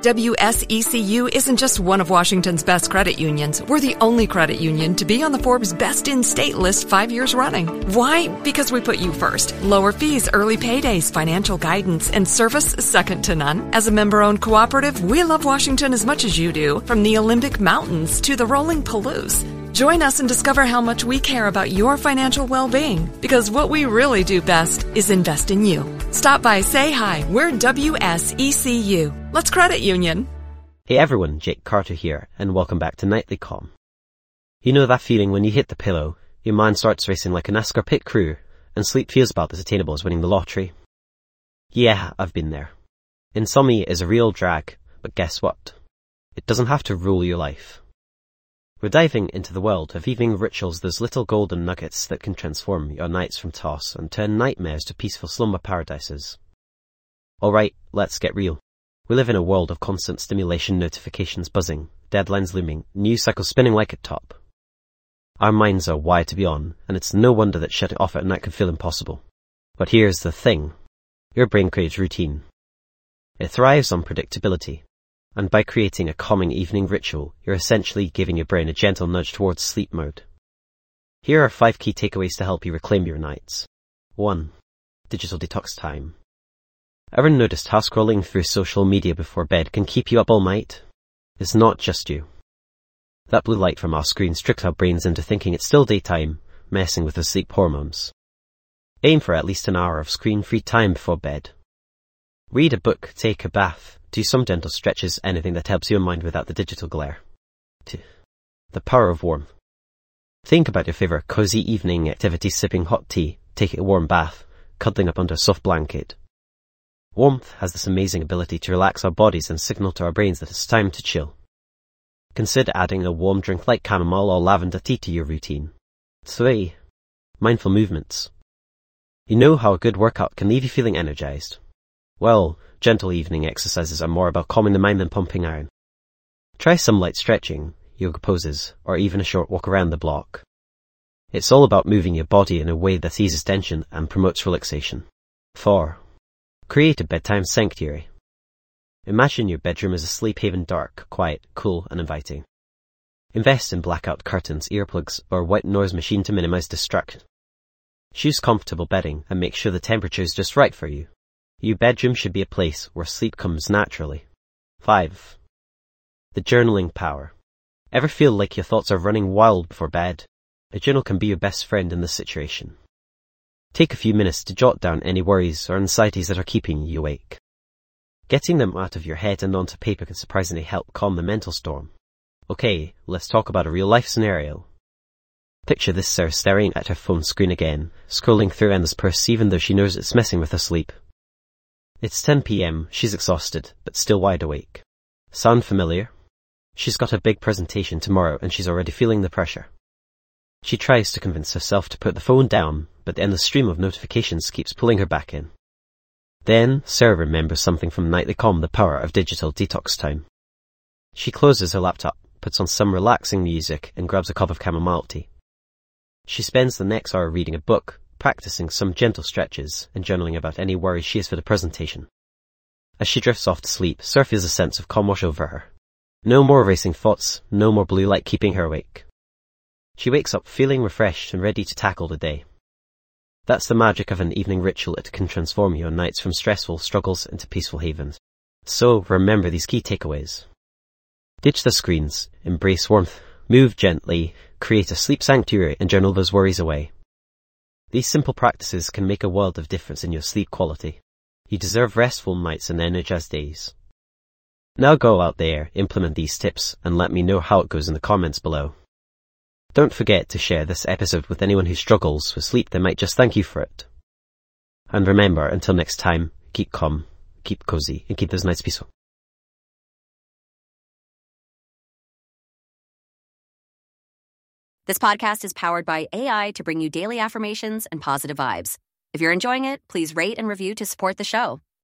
WSECU isn't just one of Washington's best credit unions. We're the only credit union to be on the Forbes Best in State list 5 years running. Why? Because we put you first. Lower fees, early paydays, financial guidance, and service second to none. As a member-owned cooperative, we love Washington as much as you do, from the Olympic Mountains to the rolling Palouse. Join us and discover how much we care about your financial well-being, because what we really do best is invest in you. Stop by, say hi. We're WSECU. Let's credit union. Hey everyone, Jake Carter here, and welcome back to Nightly Calm. You know that feeling when you hit the pillow, your mind starts racing like a NASCAR pit crew, and sleep feels about as attainable as winning the lottery? Yeah, I've been there. Insomnia is a real drag, but guess what? It doesn't have to rule your life. We're diving into the world of evening rituals, those little golden nuggets that can transform your nights from toss and turn nightmares to peaceful slumber paradises. Alright, let's get real. We live in a world of constant stimulation, notifications buzzing, deadlines looming, news cycles spinning like a top. Our minds are wired to be on, and it's no wonder that shutting off at night can feel impossible. But here's the thing. Your brain craves routine. It thrives on predictability. And by creating a calming evening ritual, you're essentially giving your brain a gentle nudge towards sleep mode. Here are 5 key takeaways to help you reclaim your nights. 1. Digital detox time. Ever noticed how scrolling through social media before bed can keep you up all night? It's not just you. That blue light from our screens tricks our brains into thinking it's still daytime, messing with the sleep hormones. Aim for at least an hour of screen-free time before bed. Read a book, take a bath, do some gentle stretches, anything that helps your mind without the digital glare. 2. The power of warmth. Think about your favorite cozy evening activity, sipping hot tea, taking a warm bath, cuddling up under a soft blanket. Warmth has this amazing ability to relax our bodies and signal to our brains that it's time to chill. Consider adding a warm drink like chamomile or lavender tea to your routine. 3. Mindful movements. You know how a good workout can leave you feeling energized. Well, gentle evening exercises are more about calming the mind than pumping iron. Try some light stretching, yoga poses, or even a short walk around the block. It's all about moving your body in a way that eases tension and promotes relaxation. 4. Create a bedtime sanctuary. Imagine your bedroom as a sleep haven, dark, quiet, cool, and inviting. Invest in blackout curtains, earplugs, or white noise machine to minimize distraction. Choose comfortable bedding and make sure the temperature is just right for you. Your bedroom should be a place where sleep comes naturally. 5. The journaling power. Ever feel like your thoughts are running wild before bed? A journal can be your best friend in this situation. Take a few minutes to jot down any worries or anxieties that are keeping you awake. Getting them out of your head and onto paper can surprisingly help calm the mental storm. Okay, let's talk about a real-life scenario. Picture this Sarah staring at her phone screen again, scrolling through endless posts even though she knows it's messing with her sleep. It's 10 p.m, she's exhausted, but still wide awake. Sound familiar? She's got a big presentation tomorrow and she's already feeling the pressure. She tries to convince herself to put the phone down, but the endless stream of notifications keeps pulling her back in. Then, Sarah remembers something from Nightly Calm, the power of digital detox time. She closes her laptop, puts on some relaxing music, and grabs a cup of chamomile tea. She spends the next hour reading a book, practicing some gentle stretches, and journaling about any worries she has for the presentation. As she drifts off to sleep, Sarah feels a sense of calm wash over her. No more racing thoughts, no more blue light keeping her awake. She wakes up feeling refreshed and ready to tackle the day. That's the magic of an evening ritual. It can transform your nights from stressful struggles into peaceful havens. So remember these key takeaways. Ditch the screens, embrace warmth, move gently, create a sleep sanctuary, and journal those worries away. These simple practices can make a world of difference in your sleep quality. You deserve restful nights and energized days. Now go out there, implement these tips, and let me know how it goes in the comments below. Don't forget to share this episode with anyone who struggles with sleep. They might just thank you for it. And remember, until next time, keep calm, keep cozy, and keep those nights peaceful. This podcast is powered by AI to bring you daily affirmations and positive vibes. If you're enjoying it, please rate and review to support the show.